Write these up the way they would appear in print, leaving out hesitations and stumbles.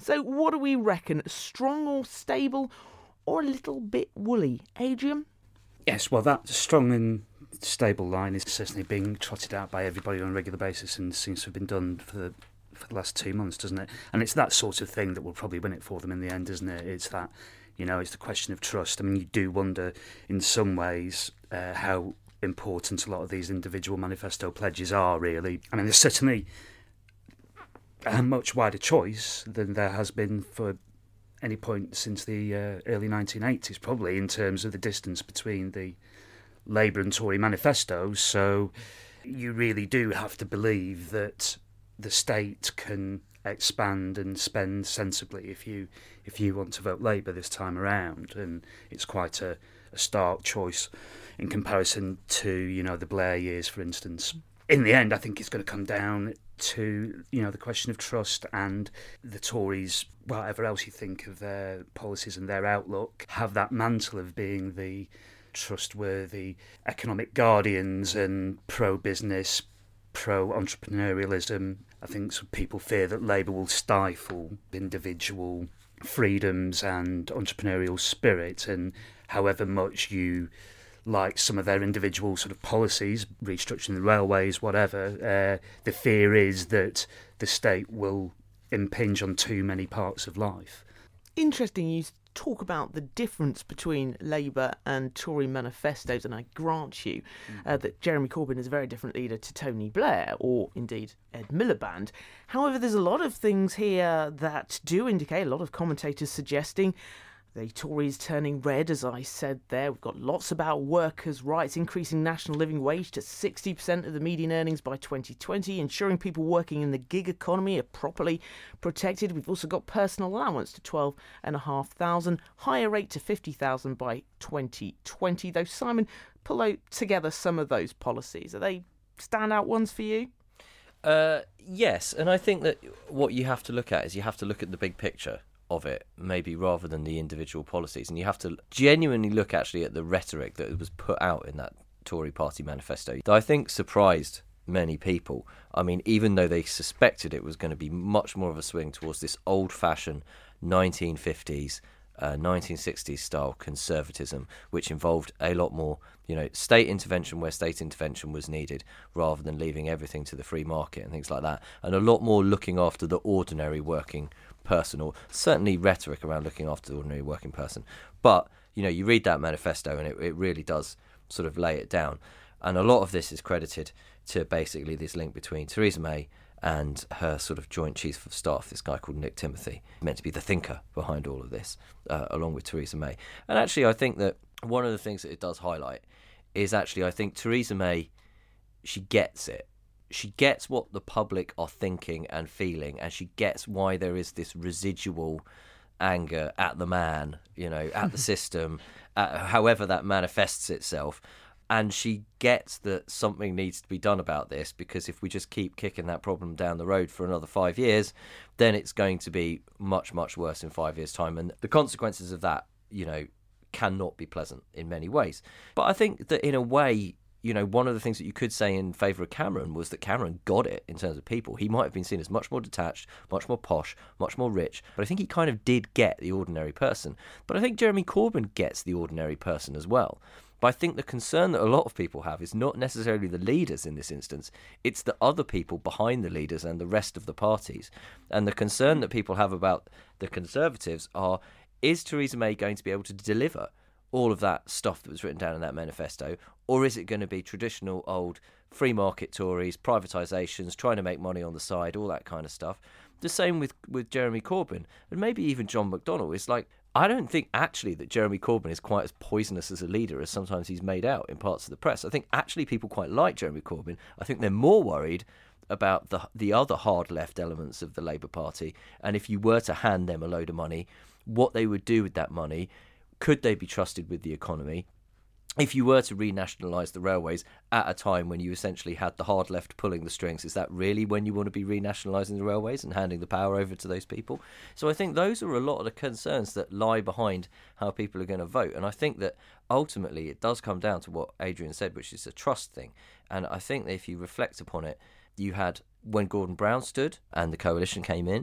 So what do we reckon? Strong or stable or a little bit woolly? Adrian? Yes, well, that strong and stable line is certainly being trotted out by everybody on a regular basis and seems to have been done for the last 2 months, doesn't it? And it's that sort of thing that will probably win it for them in the end, isn't it? It's that, it's the question of trust. I mean, you do wonder in some ways how important a lot of these individual manifesto pledges are, really. I mean, there's certainly a much wider choice than there has been for any point since the early 1980s, probably, in terms of the distance between the Labour and Tory manifestos. So you really do have to believe that the state can expand and spend sensibly if you want to vote Labour this time around. And it's quite a stark choice in comparison to, the Blair years, for instance. In the end, I think it's going to come down to, the question of trust, and the Tories, whatever else you think of their policies and their outlook, have that mantle of being the trustworthy economic guardians and pro-business, pro-entrepreneurialism. I think some people fear that Labour will stifle individual freedoms and entrepreneurial spirit, and however much you like some of their individual sort of policies, restructuring the railways, whatever, the fear is that the state will impinge on too many parts of life. Interesting you talk about the difference between Labour and Tory manifestos, and I grant you that Jeremy Corbyn is a very different leader to Tony Blair, or indeed Ed Miliband. However, there's a lot of things here that do indicate, a lot of commentators suggesting, the Tories turning red, as I said there. We've got lots about workers' rights, increasing national living wage to 60% of the median earnings by 2020, ensuring people working in the gig economy are properly protected. We've also got personal allowance to 12,500, higher rate to 50,000 by 2020. Though, Simon, pull together some of those policies. Are they standout ones for you? Yes, and I think that what you have to look at is you have to look at the big picture of it, maybe rather than the individual policies, and you have to genuinely look actually at the rhetoric that was put out in that Tory party manifesto that I think surprised many people. I mean, even though they suspected it was going to be much more of a swing towards this old-fashioned 1950s 1960s style conservatism, which involved a lot more, state intervention where state intervention was needed, rather than leaving everything to the free market and things like that, and a lot more looking after the ordinary working person, or certainly rhetoric around looking after the ordinary working person. But you read that manifesto and it really does sort of lay it down, and a lot of this is credited to basically this link between Theresa May and her sort of joint chief of staff, this guy called Nick Timothy, meant to be the thinker behind all of this, along with Theresa May. And actually I think that one of the things that it does highlight is actually, I think Theresa May, she gets it. She gets what the public are thinking and feeling, and she gets why there is this residual anger at the man, at the system, however that manifests itself. And she gets that something needs to be done about this, because if we just keep kicking that problem down the road for another 5 years, then it's going to be much, much worse in 5 years' time. And the consequences of that, cannot be pleasant in many ways. But I think that in a way, one of the things that you could say in favour of Cameron was that Cameron got it in terms of people. He might have been seen as much more detached, much more posh, much more rich, but I think he kind of did get the ordinary person. But I think Jeremy Corbyn gets the ordinary person as well. But I think the concern that a lot of people have is not necessarily the leaders in this instance, it's the other people behind the leaders and the rest of the parties. And the concern that people have about the Conservatives are, is Theresa May going to be able to deliver all of that stuff that was written down in that manifesto, or is it going to be traditional old free market Tories, privatisations, trying to make money on the side, all that kind of stuff? The same with Jeremy Corbyn, and maybe even John McDonnell. It's like, I don't think actually that Jeremy Corbyn is quite as poisonous as a leader as sometimes he's made out in parts of the press. I think actually people quite like Jeremy Corbyn. I think they're more worried about the other hard left elements of the Labour Party, and if you were to hand them a load of money, what they would do with that money. Could they be trusted with the economy? If you were to renationalise the railways at a time when you essentially had the hard left pulling the strings, is that really when you want to be renationalising the railways and handing the power over to those people? So I think those are a lot of the concerns that lie behind how people are going to vote. And I think that ultimately it does come down to what Adrian said, which is a trust thing. And I think that if you reflect upon it, you had, when Gordon Brown stood and the coalition came in,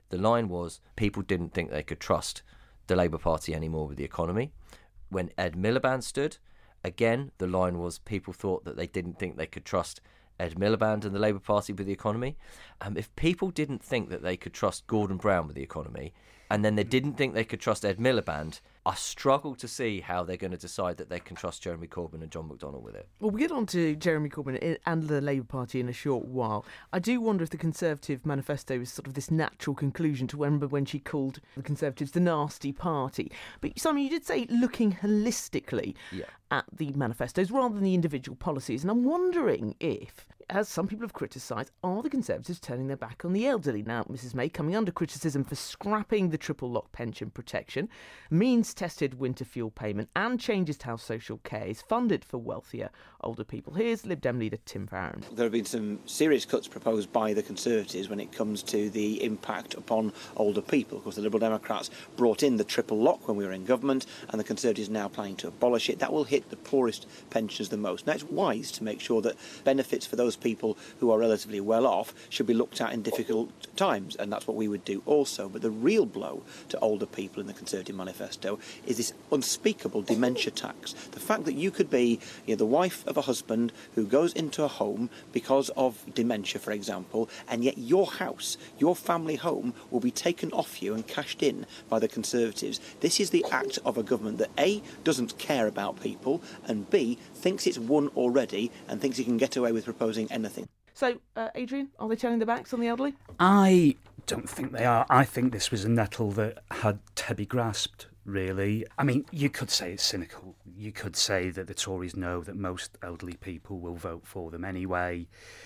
The line was people didn't think they could trust the Labour Party anymore with the economy. When Ed Miliband stood, again, the line was people thought that they didn't think they could trust Ed Miliband and the Labour Party with the economy. If people didn't think that they could trust Gordon Brown with the economy, and then they didn't think they could trust Ed Miliband, I struggle to see how they're going to decide that they can trust Jeremy Corbyn and John McDonnell with it. Well, we'll get on to Jeremy Corbyn and the Labour Party in a short while. I do wonder if the Conservative manifesto is sort of this natural conclusion to when she called the Conservatives the nasty party. But Simon, you did say looking holistically at the manifestos rather than the individual policies. And I'm wondering if, as some people have criticised, are the Conservatives turning their back on the elderly? Now, Mrs May coming under criticism for scrapping the triple lock pension protection, means-tested winter fuel payment and changes to how social care is funded for wealthier older people. Here's Lib Dem leader Tim Farron. There have been some serious cuts proposed by the Conservatives when it comes to the impact upon older people. Of course, the Liberal Democrats brought in the triple lock when we were in government, and the Conservatives are now planning to abolish it. That will hit the poorest pensioners the most. Now, it's wise to make sure that benefits for those people who are relatively well off should be looked at in difficult times, and that's what we would do also. But the real blow to older people in the Conservative manifesto is this unspeakable dementia tax. The fact that you could be the wife of a husband who goes into a home because of dementia, for example, and yet your house, your family home, will be taken off you and cashed in by the Conservatives. This is the act of a government that A, doesn't care about people, and B, thinks it's won already and thinks it can get away with proposing anything. So, Adrian, are they turning their backs on the elderly? I don't think they are. I think this was a nettle that had to be grasped, really. I mean, you could say it's cynical. You could say that the Tories know that most elderly people will vote for them anyway,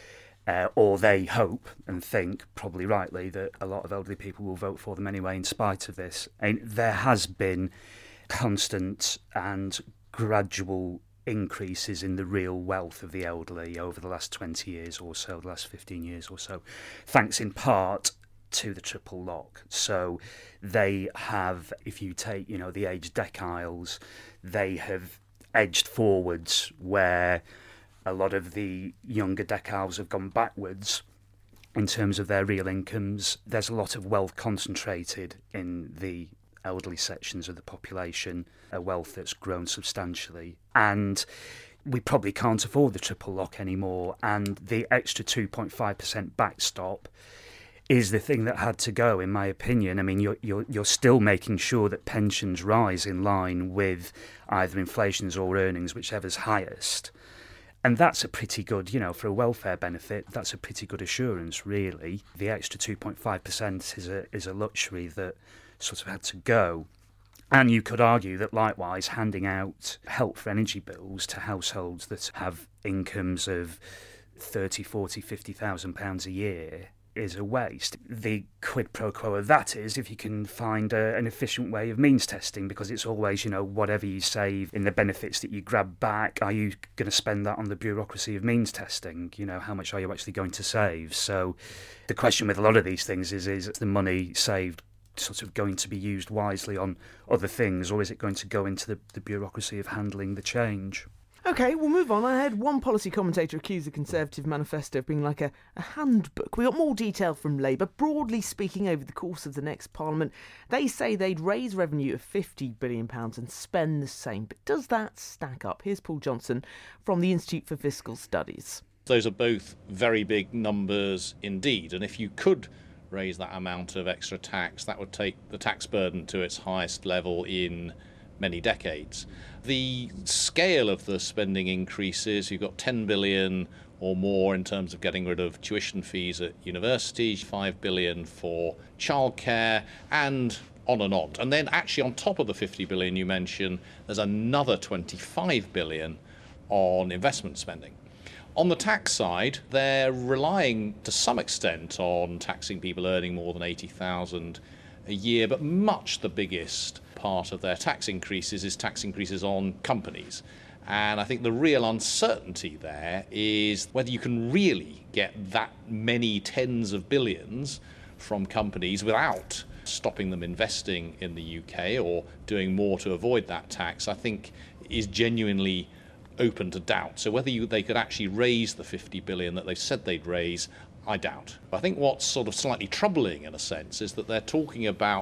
or they hope and think, probably rightly, that a lot of elderly people will vote for them anyway in spite of this. And there has been constant and gradual increases in the real wealth of the elderly over the last 20 years or so, the last 15 years or so, thanks in part to the triple lock. So they have, if you take, the age deciles, they have edged forwards where a lot of the younger deciles have gone backwards in terms of their real incomes. There's a lot of wealth concentrated in the elderly sections of the population, a wealth that's grown substantially. And we probably can't afford the triple lock anymore. And the extra 2.5% backstop is the thing that had to go, in my opinion. I mean, you're still making sure that pensions rise in line with either inflation or earnings, whichever's highest. And that's a pretty good, for a welfare benefit, that's a pretty good assurance, really. The extra 2.5% is a luxury that sort of had to go. And you could argue that likewise handing out help for energy bills to households that have incomes of 30, 40, 50,000 pounds a year is a waste. The quid pro quo of that is if you can find an efficient way of means testing, because it's always, whatever you save in the benefits that you grab back, are you going to spend that on the bureaucracy of means testing? How much are you actually going to save? So the question with a lot of these things is the money saved sort of going to be used wisely on other things, or is it going to go into the bureaucracy of handling the change? OK, we'll move on. I had one policy commentator accuse the Conservative manifesto of being like a handbook. We got more detail from Labour. Broadly speaking, over the course of the next Parliament, they say they'd raise revenue of £50 billion and spend the same. But does that stack up? Here's Paul Johnson from the Institute for Fiscal Studies. Those are both very big numbers indeed. And if you could raise that amount of extra tax, that would take the tax burden to its highest level in many decades. The scale of the spending increases, you've got 10 billion or more in terms of getting rid of tuition fees at universities, 5 billion for childcare, and on and on. And then actually on top of the 50 billion you mentioned, there's another 25 billion on investment spending. On the tax side, they're relying to some extent on taxing people earning more than 80,000 a year, but much the biggest part of their tax increases is tax increases on companies. And I think the real uncertainty there is whether you can really get that many tens of billions from companies without stopping them investing in the UK or doing more to avoid that tax, I think is genuinely open to doubt. So whether they could actually raise the 50 billion that they've said they'd raise, I doubt. I think what's sort of slightly troubling in a sense is that they're talking about